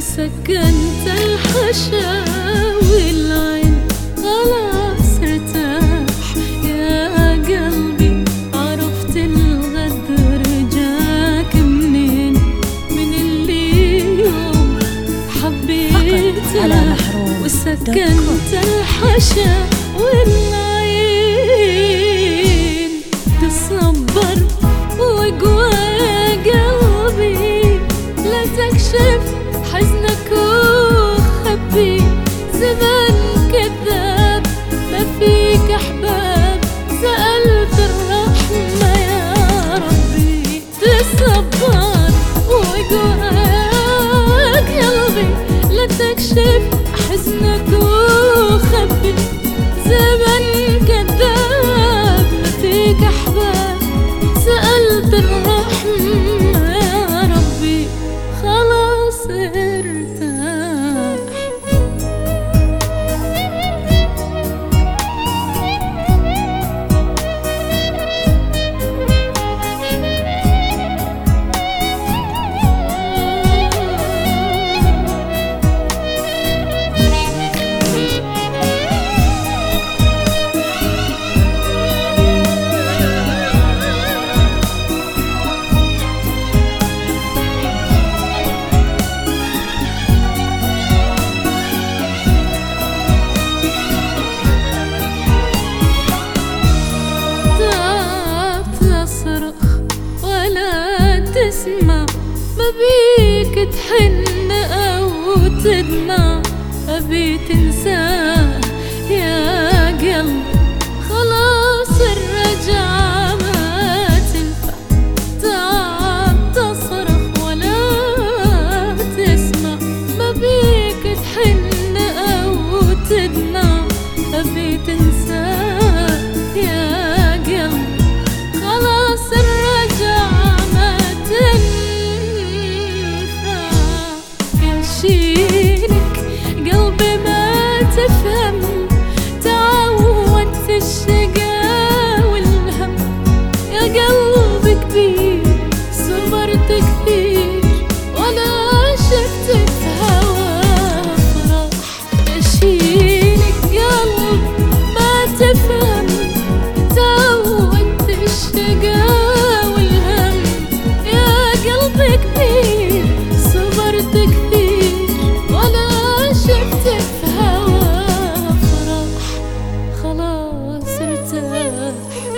وسكنت الحشا والعين خلاص ارتاح. يا قلبي عرفت الغدر جاك منين، من اللي يوم حبيته وسكنت الحشا والعين. تصبر وقوى يا قلبي، لا تكشف حزنك وخبي. زمن كذاب ما فيك أحباب، سألت الرحمة يا ربي. تصبر وقوى يا قلبي، لا تكشف حزنك وخبي. زمن كذاب ما فيك أحباب، سألت الرحمة يا ربي خلاص ارتاح. تسمع ما بيك تحن أو تدمع، أبي تنساه يا قلب. خلاص الرجعة ما تنفع، تعب تصرخ ولا تسمع. ما بيك تحن أو تدمع، أبي تنساه يا قلب. خلاص الرجعة تنفع. ينشينك قلبي ما تفهم، تعودت الشقا والهم. يا قلبي كبير صبرت كثير، ولا شفت في هواه فرح. ينشينك قلب ما تفهم، تعودت الشقا كبير. صبرت كثير ولا شفت في هواه فرح، خلاص ارتاح.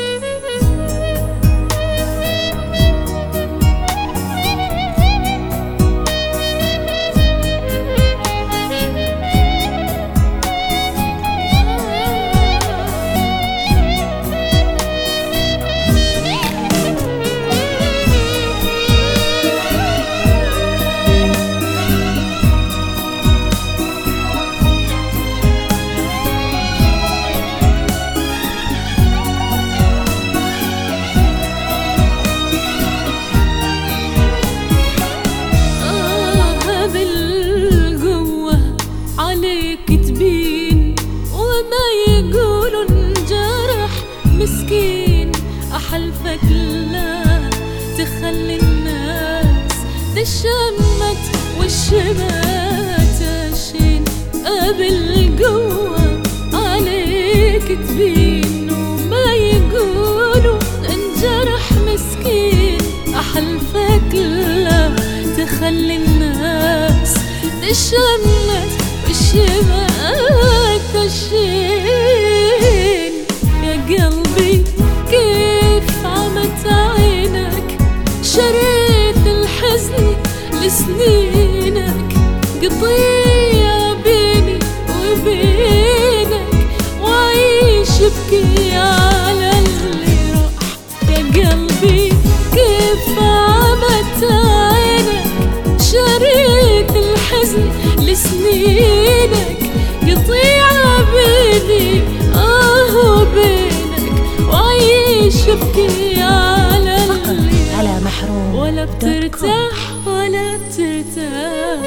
مسكين أحلفك لا تخلي الناس تشمت والشمات تشين. بالقوة عليك تبين وما يقولوا انجرح. مسكين أحلفك لا تخلي الناس تشمت والشمات تشين. يا قلبي كيف عمت عينك، شريت الحزن لسنينك. قضية بيني وبينك وعيش بكي على اللي راح. يا قلبي كيف عمت عينك، شريت الحزن لسنينك. قضية بيني وبينك وعيش بكي على اللي على محروم. ولا بترتاح ولا بترتاح،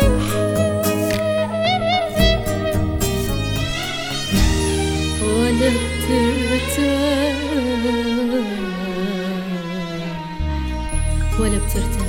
ولا بترتاح، ولا بترتاح.